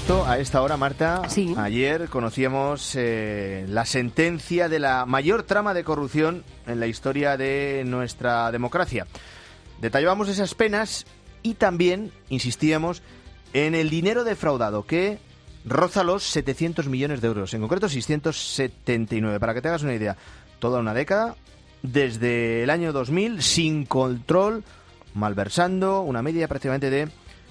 Justo a esta hora, Marta, sí. Ayer conocíamos la sentencia de la mayor trama de corrupción en la historia de nuestra democracia. Detallábamos esas penas y también insistíamos en el dinero defraudado, que roza los 700 millones de euros, en concreto 679. Para que te hagas una idea, toda una década, desde el año 2000, sin control, malversando una media prácticamente de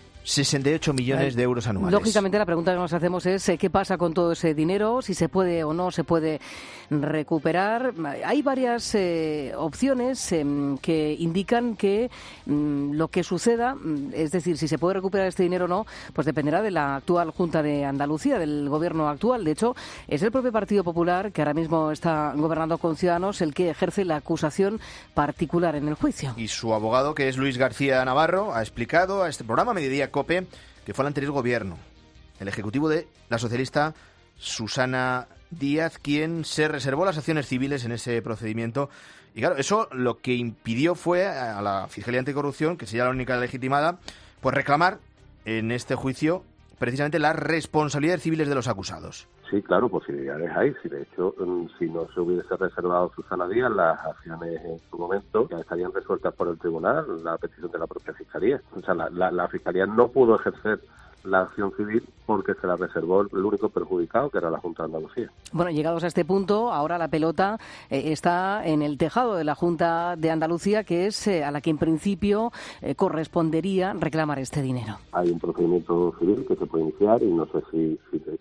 68 millones de euros anuales. Lógicamente, la pregunta que nos hacemos es ¿qué pasa con todo ese dinero? Si se puede o no se puede recuperar. Hay varias opciones que indican que lo que suceda, es decir, si se puede recuperar este dinero o no, pues dependerá de la actual Junta de Andalucía, del gobierno actual. De hecho, es el propio Partido Popular, que ahora mismo está gobernando con Ciudadanos, el que ejerce la acusación particular en el juicio. Y su abogado, que es Luis García Navarro, ha explicado a este programa Mediodía COPE que fue el anterior gobierno, el ejecutivo de la socialista Susana Díaz, quien se reservó las acciones civiles en ese procedimiento. Y claro, eso lo que impidió fue a la Fiscalía Anticorrupción, que sería la única legitimada, pues reclamar en este juicio precisamente las responsabilidades civiles de los acusados. Sí, claro, posibilidades hay. Si de hecho, si no se hubiese reservado Susana Díaz las acciones en su momento, ya estarían resueltas por el tribunal, la petición de la propia Fiscalía. O sea, la Fiscalía no pudo ejercer la acción civil porque se la reservó el único perjudicado, que era la Junta de Andalucía. Bueno, llegados a este punto, ahora la pelota está en el tejado de la Junta de Andalucía, que es a la que en principio correspondería reclamar este dinero. Hay un procedimiento civil que se puede iniciar y no sé si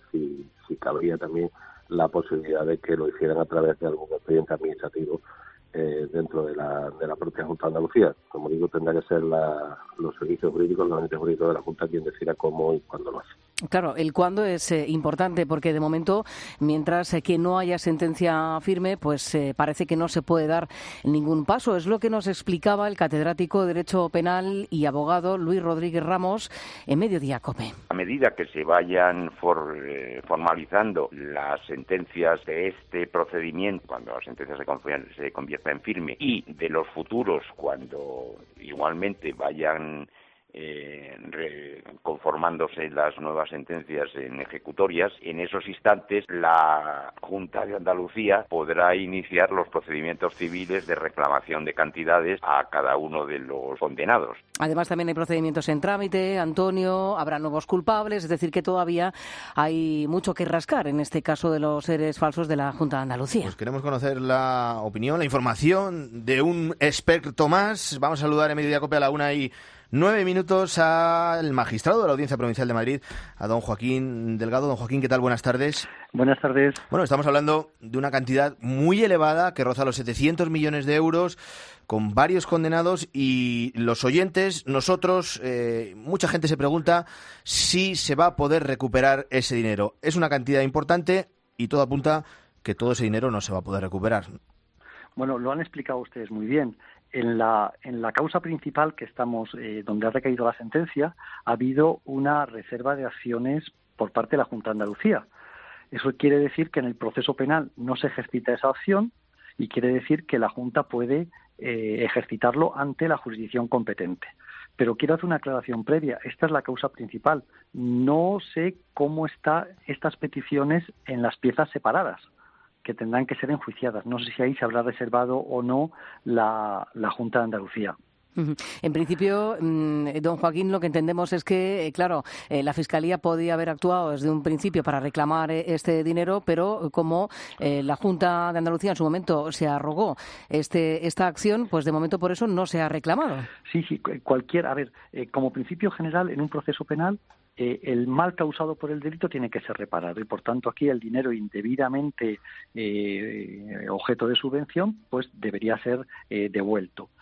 cabría también la posibilidad de que lo hicieran a través de algún expediente administrativo dentro de la propia Junta de Andalucía. Como digo, tendrá que ser los servicios jurídicos, los entes jurídicos de la Junta quien decida cómo y cuándo lo hace. Claro, el cuándo es importante porque de momento, mientras que no haya sentencia firme, pues parece que no se puede dar ningún paso. Es lo que nos explicaba el catedrático de Derecho Penal y abogado Luis Rodríguez Ramos en Mediodía COPE. A medida que se vayan formalizando las sentencias de este procedimiento, cuando la sentencia se convierta en firme, y de los futuros, cuando igualmente vayan conformándose las nuevas sentencias en ejecutorias, en esos instantes la Junta de Andalucía podrá iniciar los procedimientos civiles de reclamación de cantidades a cada uno de los condenados. Además, también hay procedimientos en trámite, Antonio, habrá nuevos culpables, es decir, que todavía hay mucho que rascar en este caso de los seres falsos de la Junta de Andalucía. Pues queremos conocer la opinión, la información de un experto más. Vamos a saludar en Mediodía COPE a la 1:09 al magistrado de la Audiencia Provincial de Madrid, a don Joaquín Delgado. Don Joaquín, ¿qué tal? Buenas tardes. Buenas tardes. Bueno, estamos hablando de una cantidad muy elevada que roza los 700 millones de euros, con varios condenados, y los oyentes, nosotros, mucha gente se pregunta si se va a poder recuperar ese dinero. Es una cantidad importante y todo apunta que todo ese dinero no se va a poder recuperar. Bueno, lo han explicado ustedes muy bien. En la causa principal que estamos, donde ha recaído la sentencia, ha habido una reserva de acciones por parte de la Junta de Andalucía. Eso quiere decir que en el proceso penal no se ejercita esa acción y quiere decir que la Junta puede ejercitarlo ante la jurisdicción competente. Pero quiero hacer una aclaración previa. Esta es la causa principal. No sé cómo están estas peticiones en las piezas separadas, que tendrán que ser enjuiciadas. No sé si ahí se habrá reservado o no la Junta de Andalucía. En principio, don Joaquín, lo que entendemos es que, claro, la Fiscalía podía haber actuado desde un principio para reclamar este dinero, pero como la Junta de Andalucía en su momento se arrogó esta acción, pues de momento por eso no se ha reclamado. Sí, como principio general en un proceso penal, el mal causado por el delito tiene que ser reparado y, por tanto, aquí el dinero indebidamente objeto de subvención pues debería ser devuelto.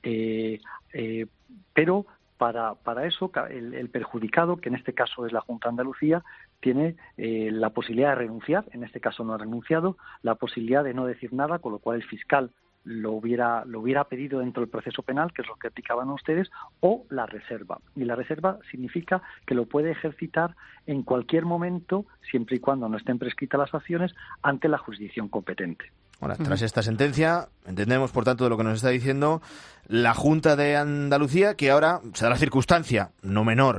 Pero para eso el perjudicado, que en este caso es la Junta de Andalucía, tiene la posibilidad de renunciar, en este caso no ha renunciado, la posibilidad de no decir nada, con lo cual el fiscal lo hubiera pedido dentro del proceso penal, que es lo que aplicaban ustedes, o la reserva. Y la reserva significa que lo puede ejercitar en cualquier momento, siempre y cuando no estén prescritas las acciones, ante la jurisdicción competente. Ahora, tras esta sentencia, entendemos, por tanto, de lo que nos está diciendo la Junta de Andalucía, que ahora se da la circunstancia, no menor,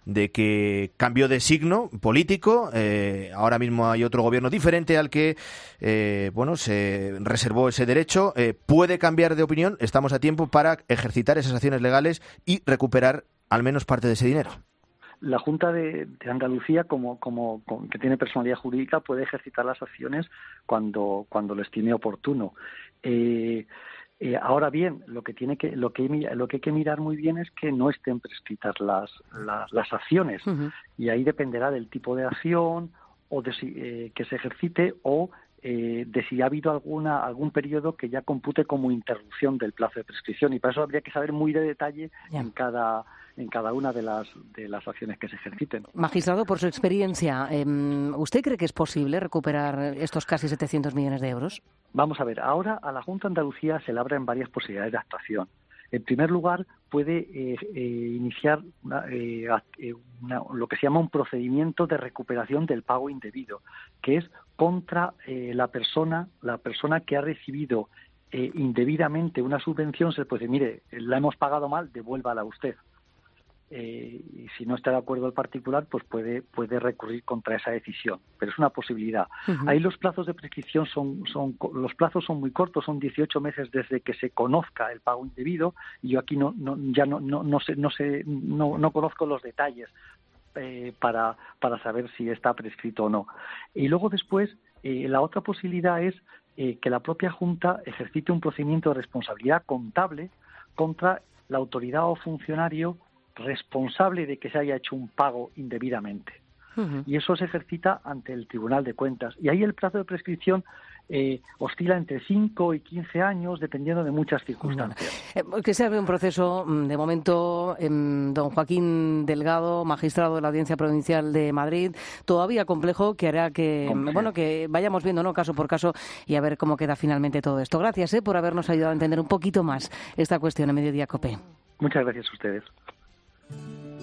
de que cambió de signo político. Ahora mismo hay otro gobierno diferente al que se reservó ese derecho. Puede cambiar de opinión. Estamos a tiempo para ejercitar esas acciones legales y recuperar al menos parte de ese dinero. La Junta de Andalucía, que tiene personalidad jurídica, puede ejercitar las acciones cuando lo estime oportuno. Ahora bien, lo que hay que mirar muy bien es que no estén prescritas las acciones, y ahí dependerá del tipo de acción o de que se ejercite, o de si ha habido algún periodo que ya compute como interrupción del plazo de prescripción, y para eso habría que saber muy de detalle en cada una de las acciones que se ejerciten. Magistrado, por su experiencia, ¿usted cree que es posible recuperar estos casi 700 millones de euros? Vamos a ver, ahora a la Junta de Andalucía se le abren varias posibilidades de actuación. En primer lugar, puede iniciar lo que se llama un procedimiento de recuperación del pago indebido, que es contra la persona que ha recibido indebidamente una subvención. Se puede decir, mire, la hemos pagado mal, devuélvala usted. Y si no está de acuerdo el particular, pues puede recurrir contra esa decisión, pero es una posibilidad. Ahí los plazos de prescripción son muy cortos, son 18 meses desde que se conozca el pago indebido, y yo aquí no conozco los detalles para saber si está prescrito o no. Y luego después, la otra posibilidad es que la propia Junta ejercite un procedimiento de responsabilidad contable contra la autoridad o funcionario responsable de que se haya hecho un pago indebidamente. Y eso se ejercita ante el Tribunal de Cuentas. Y ahí el plazo de prescripción oscila entre 5 y 15 años, dependiendo de muchas circunstancias. Que se abre un proceso, de momento, don Joaquín Delgado, magistrado de la Audiencia Provincial de Madrid, todavía complejo, que hará que vayamos viendo, ¿no?, caso por caso, y a ver cómo queda finalmente todo esto. Gracias por habernos ayudado a entender un poquito más esta cuestión en Mediodía COPE. Muchas gracias a ustedes.